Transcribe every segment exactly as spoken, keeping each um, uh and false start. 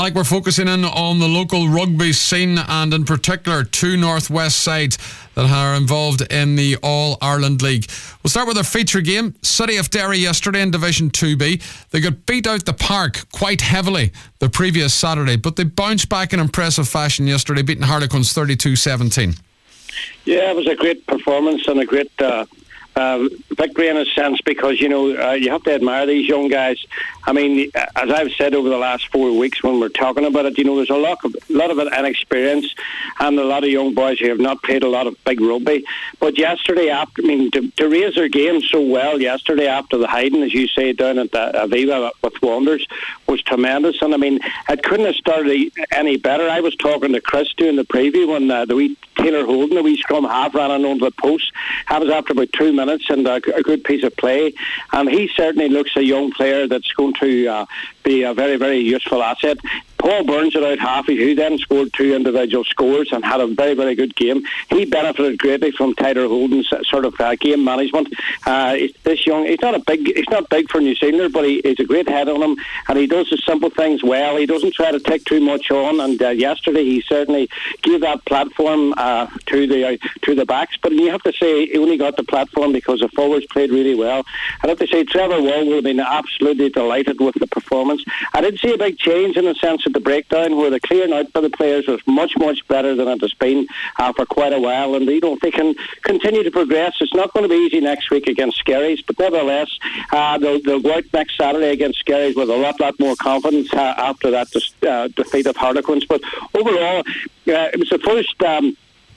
Like we're focusing in on the local rugby scene and in particular two Northwest sides that are involved in the All-Ireland League. We'll start with our feature game. City of Derry yesterday in Division two B. They got beat out the park quite heavily the previous Saturday, but they bounced back in impressive fashion yesterday, beating Harlequins thirty-two seventeen. Yeah, it was a great performance and a great uh, uh, victory in a sense, because, you know, uh, you have to admire these young guys. I mean, as I've said over the last four weeks when we're talking about it, you know, there's a lot of, lot of inexperience and a lot of young boys who have not played a lot of big rugby. But yesterday, after, I mean, to, to raise their game so well yesterday after the hiding, as you say, down at the Aviva with Wanderers, was tremendous. And I mean, it couldn't have started any better. I was talking to Chris doing the preview when uh, the wee Taylor Holden, the wee scrum half, ran on onto the post. That was after about two minutes and a, a good piece of play. And he certainly looks a young player that's going to uh, be a very, very useful asset. Paul Burns at out half, who then scored two individual scores and had a very, very good game. He benefited greatly from Tyler Holden's sort of uh, game management. Uh, this young, he's not a big, he's not big for New Zealander, but he, he's a great head on him, and he does the simple things well. He doesn't try to take too much on. And uh, yesterday, he certainly gave that platform uh, to the uh, to the backs. But you have to say, he only got the platform because the forwards played really well. I have to say, Trevor Wall would have been absolutely delighted with the performance. I did see a big change in the sense of the breakdown, where the clearing out by the players was much, much better than it has been uh, for quite a while. And you know, if they can continue to progress, it's not going to be easy next week against Skerries, but nevertheless, uh, they'll, they'll go out next Saturday against Skerries with a lot, lot more confidence uh, after that uh, defeat of Harlequins. But overall, uh, it was the first Um,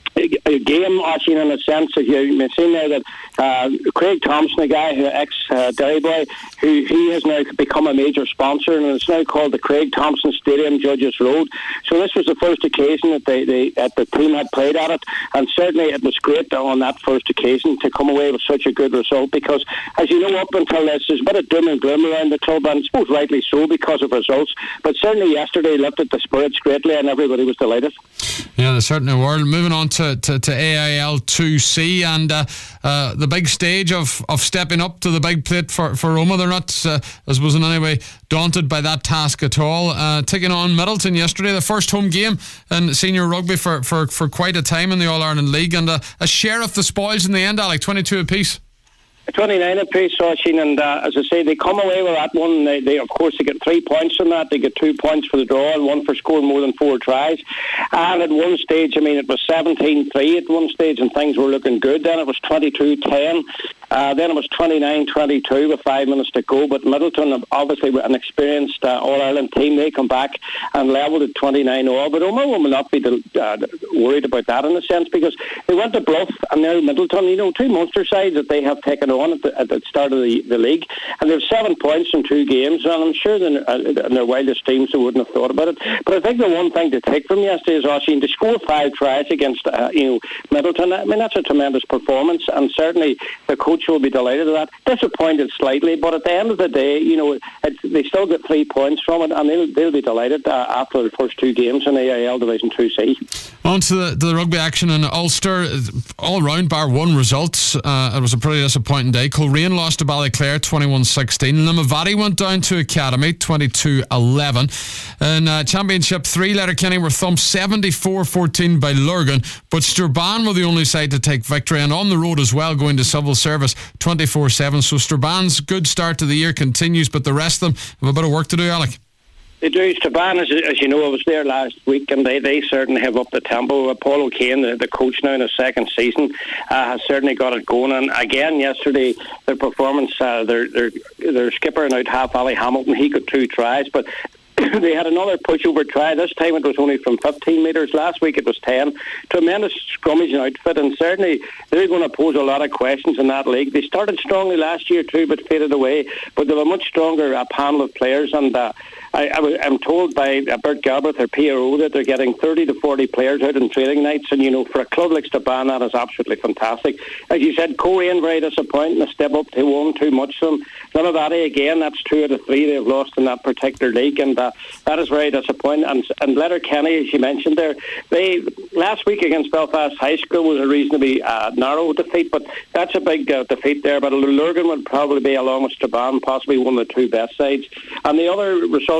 a game, Oisin, in a sense, that you may see now that uh, Craig Thompson, a guy who ex-Derry boy, who he has now become a major sponsor, and it's now called the Craig Thompson Stadium, Judges Road. So this was the first occasion that they, they that the team had played at it, and certainly it was great on that first occasion to come away with such a good result, because, as you know, up until this, there's a bit of doom and gloom around the club, and I suppose rightly so because of results, but certainly yesterday lifted the spirits greatly and everybody was delighted. Yeah, they certainly were. Moving on to, to, to A I L two C and uh, uh, the big stage of, of stepping up to the big plate for, for Roma. They're not, uh, I suppose in any way, daunted by that task at all. Uh, taking on Middleton yesterday, the first home game in senior rugby for, for, for quite a time in the All-Ireland League, and a, a share of the spoils in the end, Alec, twenty-two apiece. twenty-nine apiece, Oisin, and uh, as I say, they come away with that one. They, they, of course, they get three points from that. They get two points for the draw and one for scoring more than four tries. And at one stage, I mean, it was seventeen three at one stage, and things were looking good. Then it was twenty-two ten. Uh, then it was twenty-nine twenty-two with five minutes to go. But Middleton, obviously an experienced uh, All-Ireland team, they come back and levelled at twenty-nine all. But Roma will not be uh, worried about that in a sense, because they went to Bluff and now Middleton, you know, two monster sides that they have taken on at the, at the start of the, the league. And they have seven points in two games. And I'm sure in, uh, in their wildest dreams they wouldn't have thought about it. But I think the one thing to take from yesterday is, Oisin, to score five tries against uh, you know, Middleton. I mean, that's a tremendous performance, and certainly the coach will be delighted with that. Disappointed slightly, but at the end of the day, you know, it, they still get three points from it, and they'll, they'll be delighted uh, after the first two games in A I L Division two C. On to the, the rugby action in Ulster. All round, bar one results. Uh, it was a pretty disappointing day. Coleraine lost to Ballyclare twenty-one sixteen. Limavady went down to Academy twenty-two eleven. In uh, Championship three, Letterkenny were thumped seventy-four fourteen by Lurgan, but Sturban were the only side to take victory, and on the road as well, going to civil service twenty-four seven. So Sturban's good start to the year continues, but the rest of them have a bit of work to do, Alec. They do. Sturban, as, as you know, I was there last week, and they, they certainly have upped the tempo. Uh, Paul O'Kane, the, the coach now in his second season, uh, has certainly got it going. And again, yesterday, their performance, uh, their, their, their skipper and out half, Ali Hamilton, he got two tries, but they had another pushover try. This time it was only from fifteen metres. Last week it was ten. Tremendous scrummaging outfit, and certainly they're going to pose a lot of questions in that league. They started strongly last year too, but faded away. But they have a much stronger uh, panel of players, and uh, I, I, I'm told by uh, Bert Galbraith, their P R O, that they're getting thirty to forty players out on training nights. And, you know, for a club like Sturban, that is absolutely fantastic. As you said, Coleraine, very disappointing. A step up to one, too much for them. Limavady, again, that's two out of three they've lost in that particular league. And uh, that is very disappointing. And, and Letterkenny, as you mentioned there, they last week against Belfast High School was a reasonably uh, narrow defeat, but that's a big uh, defeat there. But Lurgan would probably be, along with Sturban, possibly one of the two best sides. And the other result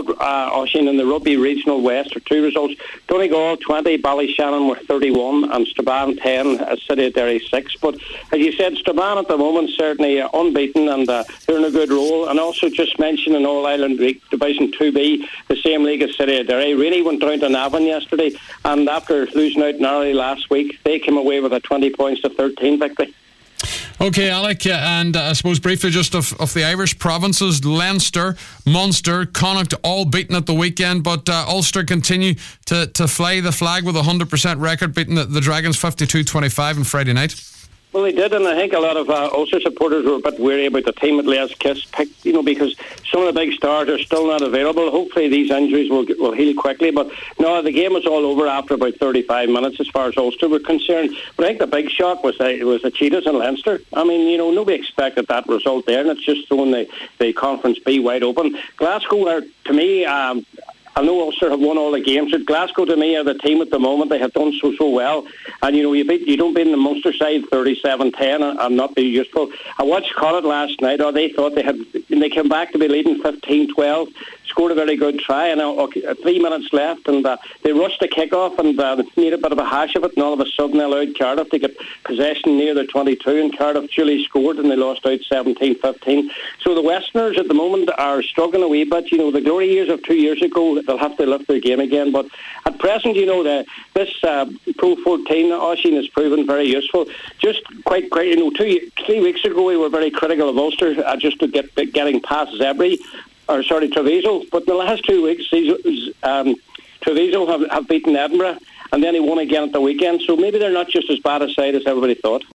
result, uh, Oisin, in the Rugby Regional West, or two results. Donegal twenty, Ballyshannon were thirty-one, and Strabane ten, uh, City of Derry six. But as you said, Strabane at the moment certainly uh, unbeaten, and uh, they're in a good role. And also just mention in All Ireland League Division two B, the same league as City of Derry, really went down to Navan yesterday, and after losing out narrowly last week, they came away with a twenty points to thirteen victory. Okay, Alec, uh, and uh, I suppose briefly just of, of the Irish provinces, Leinster, Munster, Connacht all beaten at the weekend, but uh, Ulster continue to, to fly the flag with a one hundred percent record, beating the, the Dragons fifty-two twenty-five on Friday night. Well, they did, and I think a lot of uh, Ulster supporters were a bit weary about the team at Les Kiss picked, you know, because some of the big stars are still not available. Hopefully these injuries will will heal quickly, but no, the game was all over after about thirty-five minutes as far as Ulster were concerned. But I think the big shock was the, was the Cheetahs in Leinster. I mean, you know, nobody expected that result there, and it's just thrown the, the Conference B wide open. Glasgow are, to me, um, I know Ulster have won all the games, but Glasgow to me are the team at the moment. They have done so, so well. And, you know, you beat, you don't beat the Munster side thirty-seven ten and, and not be useful. I watched Connacht last night. Oh, they thought they had, they came back to be leading fifteen twelve, scored a very good try, and uh, uh, three minutes left, and uh, they rushed the kick-off and uh, made a bit of a hash of it, and all of a sudden they allowed Cardiff to get possession near their twenty-two, and Cardiff duly scored, and they lost out seventeen fifteen. So the Westerners at the moment are struggling a wee bit. You know, the glory years of two years ago, they'll have to lift their game again, but at present, you know, the, this uh, Pro fourteen, Oisin, has proven very useful. Just quite, quite, you know, two, three weeks ago we were very critical of Ulster uh, just to get getting past Zebri, or sorry, Treviso, but in the last two weeks, these, um, Treviso have, have beaten Edinburgh, and then he won again at the weekend, so maybe they're not just as bad a side as everybody thought.